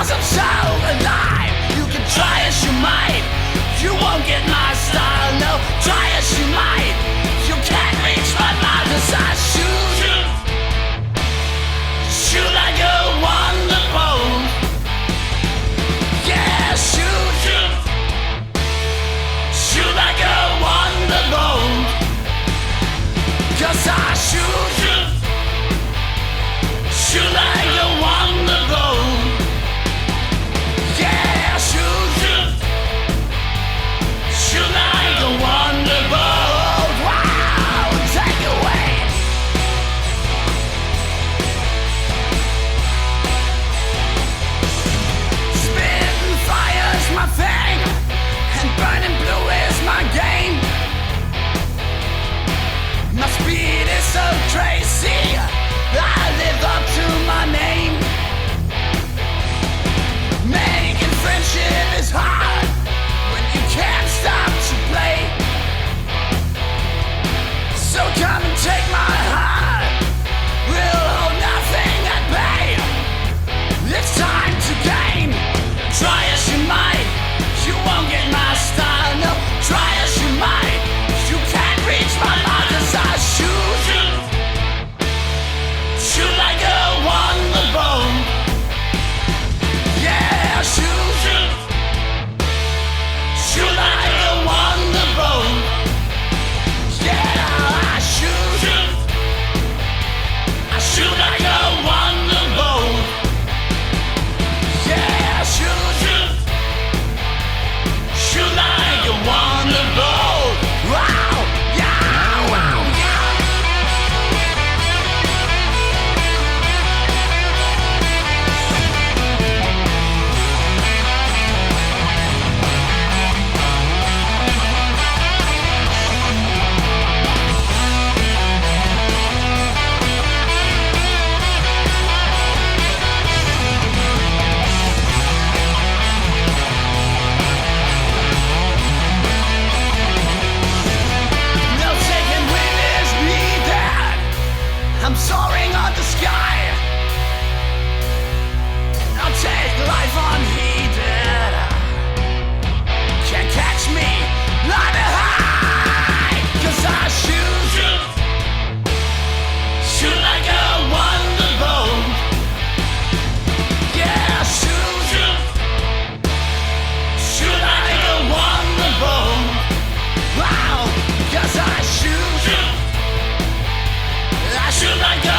'Cause I'm so alive. You can try as you might, you won't get my style. No, try as you might, you can't reach my mind. 'Cause I shoot, shoot like a wonderbolt. Yeah, shoot, shoot like a wonderbolt. 'Cause I shoot, shoot like a wonderbolt. Yeah, shoot, shoot like a wonderbolt. Wow, take away. Spitting fire's my thing, and burning blue is my game. My speed is so crazy, I live up to my name. Making friendship is hard when you can't stop to play. So come and take my heart, we'll hold nothing at bay. It's time to gain. Try as you might, you won't get my style. No, try as you might, you can't reach my mind. 'Cause I shoot, shoot like a wonderbolt. Yeah, shoot, shoot like a wonderbolt. Yeah, I shoot like a wonderbolt. Yeah, shoot, shoot like a wonderbolt. Wow, yeah, wow, yeah. No second wind is needed. I'm soaring on the sky. I'll take life unheeded. Can't catch me, not a high. 'Cause I shoot, shoot like a wonderbolt. Yeah, shoot, shoot like a wonderbolt. Wow, 'cause I shoot like a